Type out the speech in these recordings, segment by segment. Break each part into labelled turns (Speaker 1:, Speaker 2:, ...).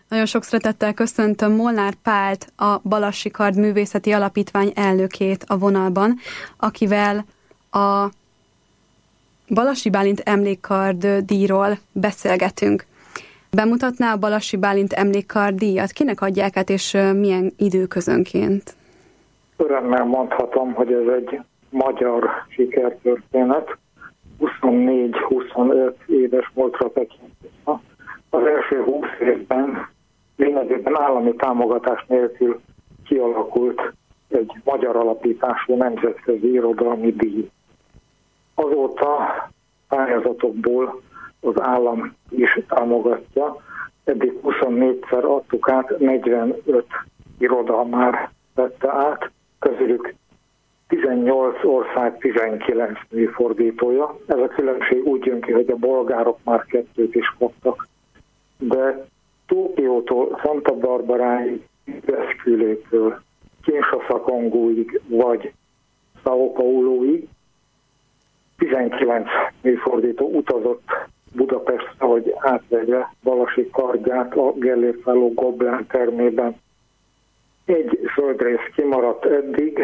Speaker 1: Nagyon sok szeretettel köszöntöm Molnár Pált, a Balassi Kard Művészeti Alapítvány elnökét a vonalban, akivel a Balassi Bálint Emlékkard díjról beszélgetünk. Bemutatná a Balassi Bálint Emlékkard díjat? Kinek adják át, és milyen időközönként?
Speaker 2: Örömmel mondhatom, hogy ez egy magyar sikertörténet. 24-25 éves múltra tekintve. Az első 20 évben lényegében állami támogatás nélkül kialakult egy magyar alapítású nemzetközi irodalmi díj. Azóta pályázatokból az állam is támogatja. Eddig 24-szer adtuk át, 45 iroda már vette át, közülük 18 ország 19 műfordítója. Ez a különbség úgy jön ki, hogy a bolgárok már 2 is kaptak. De Tokiótól Santa Barbaráig, Eszkülétől Kinshasa Kongóig vagy São Pauloig 19 műfordító utazott Budapestre, hogy átvegye Balassi kardját a Gellérszálló Gobelin termében. Egy földrész kimaradt eddig,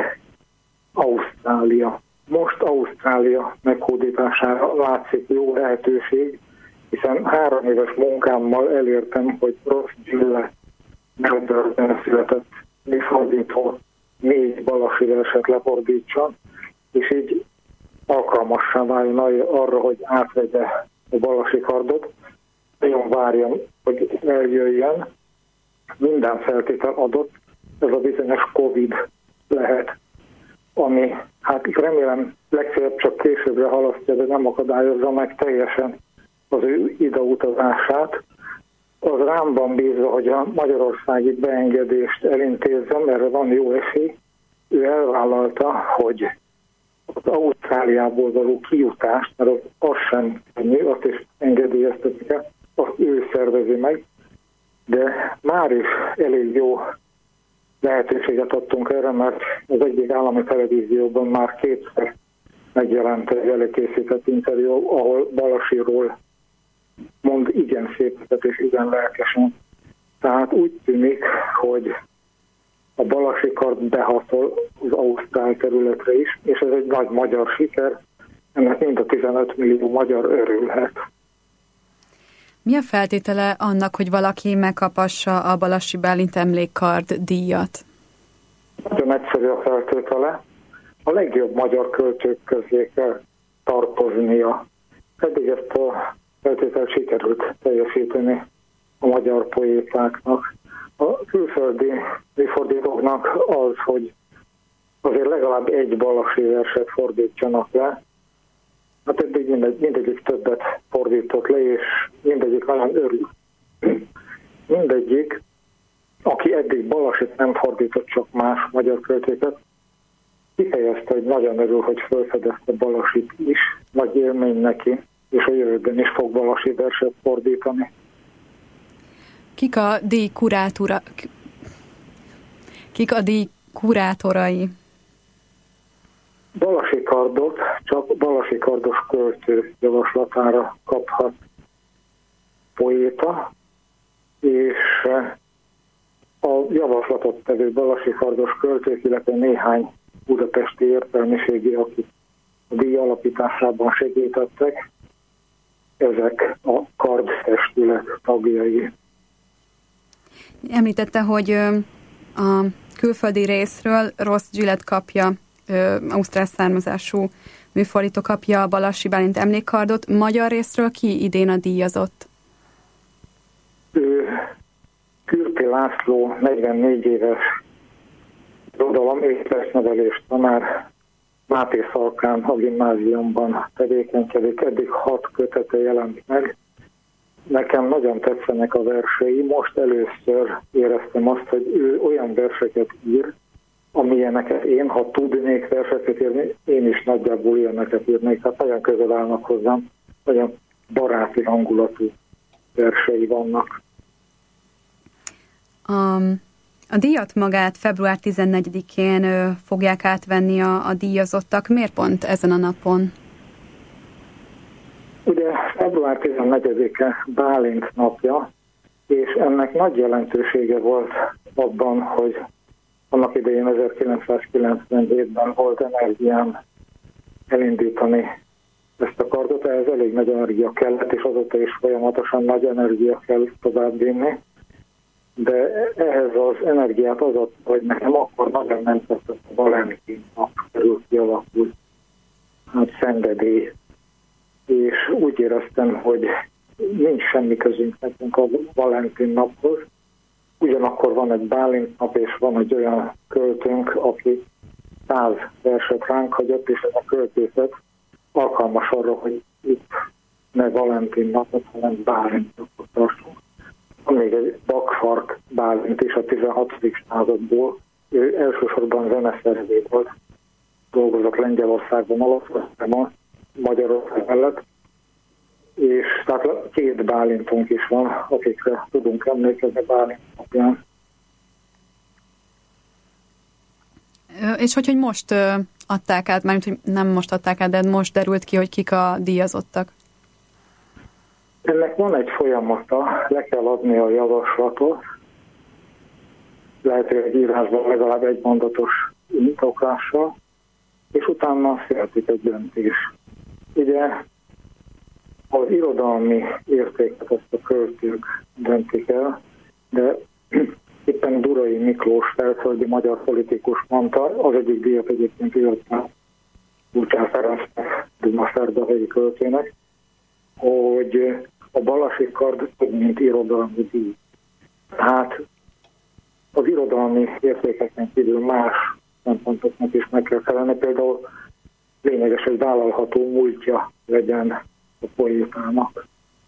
Speaker 2: Ausztrália. Most Ausztrália meghódítására látszik jó lehetőség, hiszen 3 éves munkámmal elértem, hogy Ross Gillett Melbourne-ben született műfordító 4 balassi verset lefordítson, és így alkalmassá váljon arra, hogy átvegye a Balassi kardot. Nagyon várjam, hogy eljöjjön. Minden feltétel adott, ez a bizonyos Covid lehet, ami hát remélem legfeljebb csak későbbre halasztja, de nem akadályozza meg teljesen az ő ideutazását. Az rámban bízva, hogy a magyarországi beengedést elintézzem, erre van jó esély. Ő elvállalta, hogy az Ausztráliából való kijutást, mert az sem könnyű, azt is engedélyeztetni kell, azt ő szervezi meg, de már is elég jó lehetőséget adtunk erre, mert az egyik állami televízióban már 2-szer megjelent egy előkészített interjú, ahol Balasiról mond igen szépeket és igen lelkesen. Tehát úgy tűnik, hogy a Balassi kard behatol az ausztrál területre is, és ez egy nagy magyar siker, ennek mind a 15 millió magyar örülhet.
Speaker 1: Mi a feltétele annak, hogy valaki megkapassa a Balassi Bálint Emlékkard díjat?
Speaker 2: Nagyon egyszerű a feltétele. A legjobb magyar költők közé kell tartoznia. Eddig ezt a feltételt sikerült teljesíteni a magyar poétáknak. A külföldi műfordítóknak az, hogy azért legalább egy balassi verset fordítsanak le. Hát eddig mindegyik többet fordított le, és mindegyik nagyon örül. Mindegyik, aki eddig Balasit nem fordított, csak más magyar költőket, kifejezte, hogy nagyon örül, hogy felfedezte Balasit is. Nagy élmény neki, és a jövőben is fog Balasi verset fordítani.
Speaker 1: Kik a díj kurátorai?
Speaker 2: Balassi kardot csak Balassi kardos költő javaslatára kaphat poéta, és a javaslatot tevő Balassi kardos költők, illetve néhány budapesti értelmiségi, akik a díj alapításában segítettek, ezek a kardtestület tagjai.
Speaker 1: Említette, hogy a külföldi részről Ross Gillett kapja, ausztrál származású műfordító kapja a Balassi Bálint Emlékkardot. Magyar részről ki idén a díjazott?
Speaker 2: Kürti László, 44 éves irodalom és testnevelés tanár, Máté Szalkán a gimnáziumban tevékenykedik, eddig 6 kötete jelent meg. Nekem nagyon tetszenek a versei, most először éreztem azt, hogy ő olyan verseket ír, amilyeneket én, ha tudnék verseket írni, én is nagyjából ilyeneket írnék, hát nagyon közel állnak hozzám, nagyon baráti hangulatú versei vannak.
Speaker 1: A díjat magát február 14-én fogják átvenni a díjazottak. Miért pont ezen a napon?
Speaker 2: Ugye február 14-e Bálint napja, és ennek nagy jelentősége volt abban, hogy annak idején 1997-ben volt energiám elindítani ezt a kardot, ehhez elég nagy energia kellett, és azóta is folyamatosan nagy energia kell továbbvinni, de ehhez az energiát az adta, hogy nekem akkor nagyon nem tetszett a Valentin nap körül kialakult szenvedély, és úgy éreztem, hogy nincs semmi közünk nekünk a Valentin naphoz. Ugyanakkor van egy Bálint nap, és van egy olyan költőnk, aki 100 verset ránk hagyott, és ez a költészet alkalmas arra, hogy itt ne Valentin napot, hanem Bálint napot tartsunk. Van még egy Bakfark Bálint is a 16. századból. Ő elsősorban zeneszerző volt, dolgozott Lengyelországban, Olaszországban, Magyarország mellett, és tehát 2 Bálintunk is van, akikre tudunk emlékezni Bálint napján.
Speaker 1: És hogy most adták át, mármint, hogy nem most adták át, de most derült ki, hogy kik a díjazottak?
Speaker 2: Ennek van egy folyamata, le kell adni a javaslatot, lehet, hogy egy írásban legalább egy mondatos indoklással, és utána születik egy döntés. Ugye az irodalmi értéket ezt a költők döntik el, de éppen Durai Miklós felföldi magyar politikus mondta, az egyik díjat egyébként írta Lucsán Ferencnek, Dunaszerdahelyi költőnek, hogy a Balasi kard több, mint irodalmi díj. Tehát az irodalmi értékeken kívül más szempontoknak is meg kell felelni, például lényeges, hogy vállalható múltja legyen a poétának.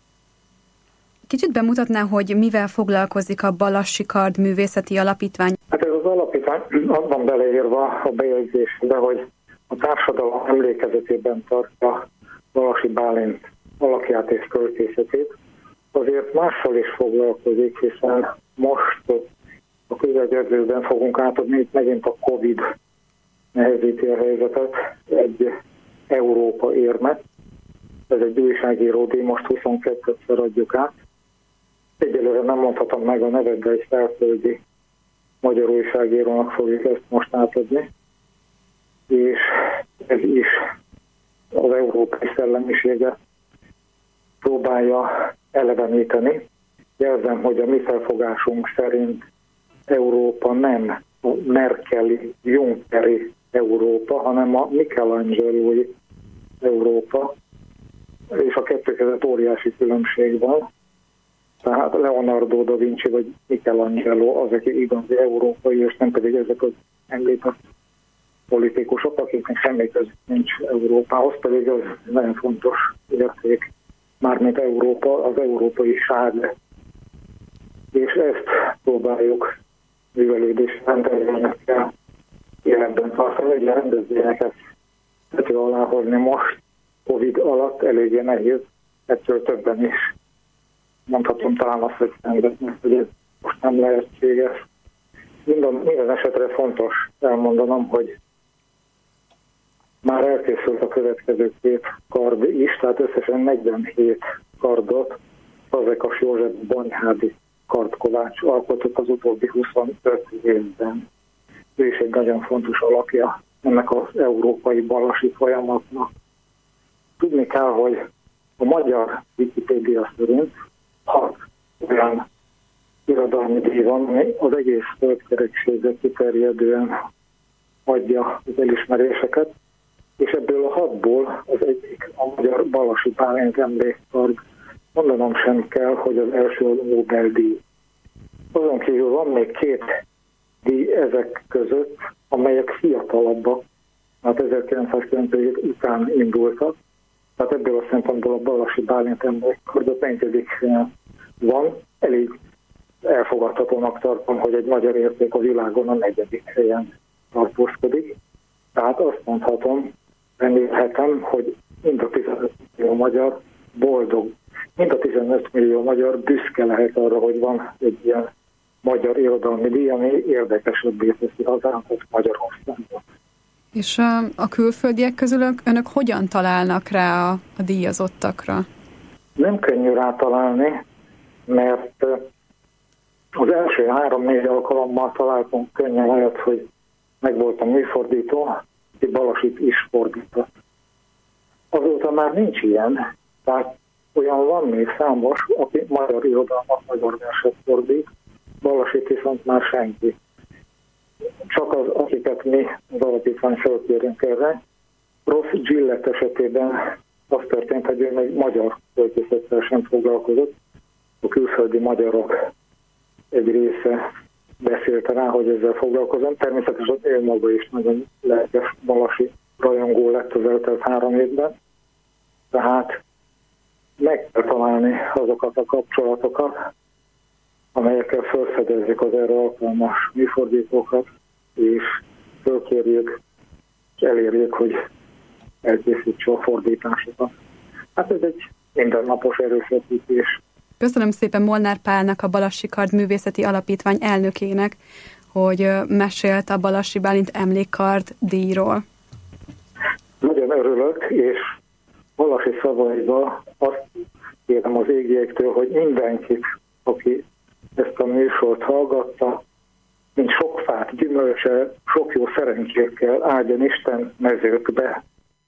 Speaker 1: Kicsit bemutatná, hogy mivel foglalkozik a Balassi Kard Művészeti Alapítvány?
Speaker 2: Hát ez az alapítvány abban beleírva a bejegyzésbe, hogy a társadalom emlékezetében tartja Balassi Bálint alakját és költészetét. Azért mással is foglalkozik, hiszen most a közeljövőben fogunk átadni, itt megint a Covid nehezíti a helyzetet, egy Európa érmet. Ez egy újságíró díj, most 22-szer adjuk át. Egyelőre nem mondhatom meg a nevet, de egy felföldi magyar újságírónak fogjuk ezt most átadni. És ez is az európai szellemiséget próbálja eleveníteni. Jelzem, hogy a mi felfogásunk szerint Európa nem a Merkeli, Junckeri Európa, hanem a Michelangelo-i Európa, és a kettő között óriási különbség van. Tehát Leonardo da Vinci vagy Michelangelo az, aki igazi európai, és nem pedig ezek az említett politikusok, akiknek semmi közük nincs Európához, pedig az nagyon fontos érték, mármint Európa, az európaiság. És ezt próbáljuk művelődés rendezvényekkel életben tartani, hogy a rendezvényeket tető alá hozni most, Covid alatt eléggé nehéz, ettől többen is. Mondhatom talán azt, hogy szenvednek, hogy ez most nem lehetséges. Minden esetre fontos elmondanom, hogy már elkészült a következő 2 kard is, tehát összesen 47 kardot Fazekas József Bonyhádi kardkovács alkotott az utóbbi 25 évben. Ő is egy nagyon fontos alakja ennek az európai balasi folyamatnak. Tudni kell, hogy a magyar Wikipédia szerint 6 olyan irodalmi díj van, ami az egész földkerekségre kiterjedően adja az elismeréseket, és ebből a 6-ból az egyik a magyar Balasi Bálint emlékkard. Mondanom sem kell, hogy az első a Nobel-díj. Azon kívül van még 2 díj ezek között, amelyek fiatalabbak, hát 1997 után indultak, tehát ebből a szempontból a Balasi Bálint emlékkard a 4. van. Elég elfogadhatónak tartom, hogy egy magyar érték a világon a 4. helyen tartózkodik. Tehát azt mondhatom, remélhetem, hogy mind a 15 millió magyar boldog, mind a 15 millió magyar büszke lehet arra, hogy van egy ilyen magyar irodalmi díj, ami érdekesebbé teszi hazánkat, Magyarországot.
Speaker 1: És a külföldiek közül önök hogyan találnak rá a díjazottakra?
Speaker 2: Nem könnyű rátalálni, mert Az első 3-4 alkalommal találtunk könnyen olyat, hogy megvolt a műfordító, aki Balasit is fordított. Azóta már nincs ilyen, tehát olyan van még számos, aki magyar irodalmat, magyar verset fordít, Balasit viszont már senki. Csak az, akiket mi az alapítvány felkérünk erre. Ross Gillett esetében az történt, hogy ő még magyar költészettel sem foglalkozott. A külföldi magyarok egy része beszélte rá, hogy ezzel foglalkozom. Természetesen ő maga is nagyon lelkes balasi rajongó lett az eltelt 3 évben. Tehát meg kell találni azokat a kapcsolatokat, amelyekkel felfedezzük az erre alkalmas műfordítókat, és fölkérjük, és elérjük, hogy elkészítse a fordításokat. Hát ez egy mindennapos erőfeszítés.
Speaker 1: Köszönöm szépen Molnár Pálnak, a Balassi Kard Művészeti Alapítvány elnökének, hogy mesélt a Balassi Bálint Emlékkard díjról.
Speaker 2: Nagyon örülök, és Balasi szavaiba azt kérem az égiektől, hogy mindenkit, aki ezt a műsort hallgatta, mint sok fát gyümölcse, sok jó szerencsékkel áldjon Isten mezőkbe,